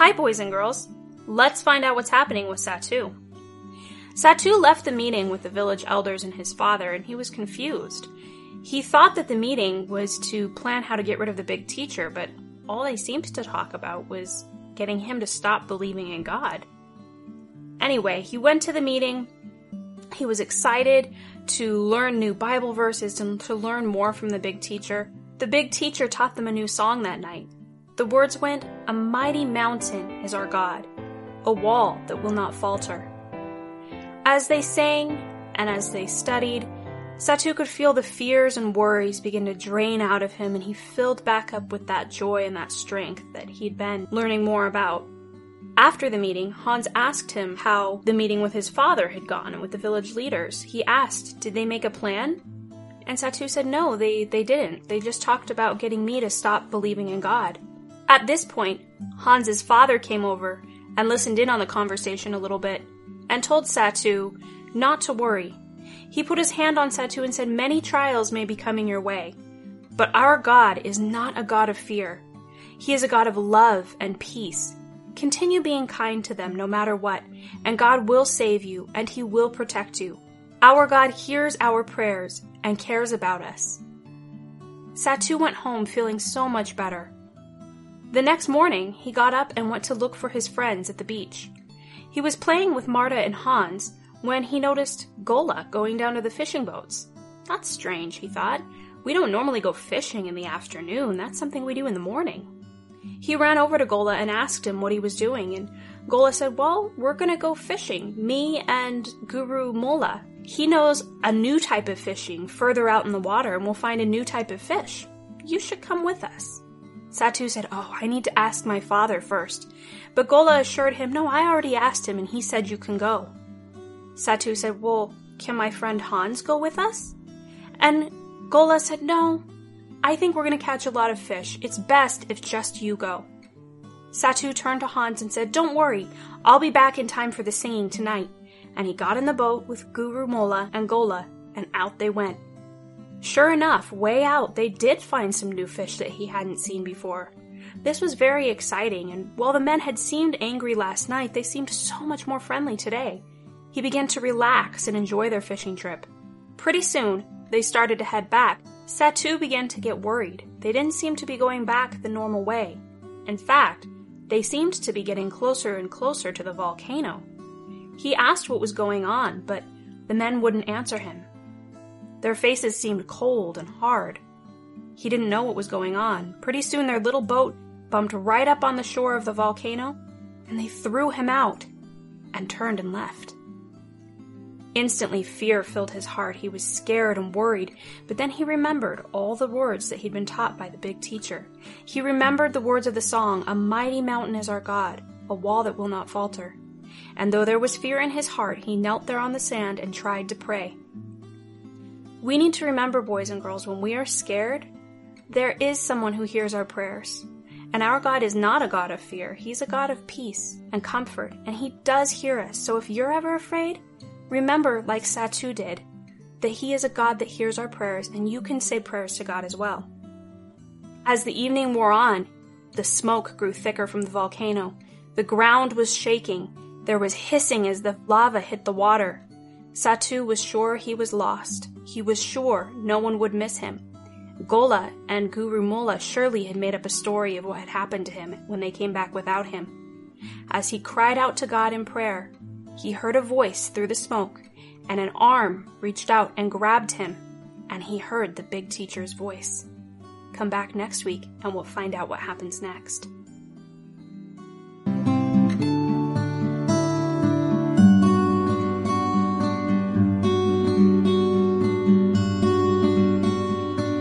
Hi, boys and girls. Let's find out what's happening with Satu. Satu left the meeting with the village elders and his father, and he was confused. He thought that the meeting was to plan how to get rid of the big teacher, but all they seemed to talk about was getting him to stop believing in God. Anyway, he went to the meeting. He was excited to learn new Bible verses and to learn more from the big teacher. The big teacher taught them a new song that night. The words went, "A mighty mountain is our God, a wall that will not falter." As they sang and as they studied, Satu could feel the fears and worries begin to drain out of him, and he filled back up with that joy and that strength that he'd been learning more about. After the meeting, Hans asked him how the meeting with his father had gone and with the village leaders. He asked, did they make a plan? And Satu said no, they didn't. They just talked about getting me to stop believing in God. At this point, Hans's father came over and listened in on the conversation a little bit and told Satu not to worry. He put his hand on Satu and said, "Many trials may be coming your way, but our God is not a God of fear. He is a God of love and peace. Continue being kind to them no matter what, and God will save you and He will protect you. Our God hears our prayers and cares about us." Satu went home feeling so much better. The next morning, he got up and went to look for his friends at the beach. He was playing with Marta and Hans when he noticed Gola going down to the fishing boats. That's strange, he thought. We don't normally go fishing in the afternoon. That's something we do in the morning. He ran over to Gola and asked him what he was doing, and Gola said, "Well, we're going to go fishing, me and Guru Mola. He knows a new type of fishing further out in the water, and we'll find a new type of fish. You should come with us." Satu said, "Oh, I need to ask my father first." But Gola assured him, "No, I already asked him and he said you can go." Satu said, "Well, can my friend Hans go with us?" And Gola said, "No, I think we're going to catch a lot of fish. It's best if just you go." Satu turned to Hans and said, "Don't worry, I'll be back in time for the singing tonight." And he got in the boat with Guru Mola and Gola, and out they went. Sure enough, way out, they did find some new fish that he hadn't seen before. This was very exciting, and while the men had seemed angry last night, they seemed so much more friendly today. He began to relax and enjoy their fishing trip. Pretty soon, they started to head back. Satu began to get worried. They didn't seem to be going back the normal way. In fact, they seemed to be getting closer and closer to the volcano. He asked what was going on, but the men wouldn't answer him. Their faces seemed cold and hard. He didn't know what was going on. Pretty soon their little boat bumped right up on the shore of the volcano, and they threw him out and turned and left. Instantly, fear filled his heart. He was scared and worried, but then he remembered all the words that he'd been taught by the big teacher. He remembered the words of the song, "A mighty mountain is our God, a wall that will not falter." And though there was fear in his heart, he knelt there on the sand and tried to pray. We need to remember, boys and girls, when we are scared, there is someone who hears our prayers. And our God is not a God of fear. He's a God of peace and comfort, and He does hear us. So if you're ever afraid, remember, like Satu did, that He is a God that hears our prayers, and you can say prayers to God as well. As the evening wore on, the smoke grew thicker from the volcano. The ground was shaking. There was hissing as the lava hit the water. Satu was sure he was lost. He was sure no one would miss him. Gola and Guru Mola surely had made up a story of what had happened to him when they came back without him. As he cried out to God in prayer, he heard a voice through the smoke, and an arm reached out and grabbed him, and he heard the big teacher's voice. Come back next week and we'll find out what happens next.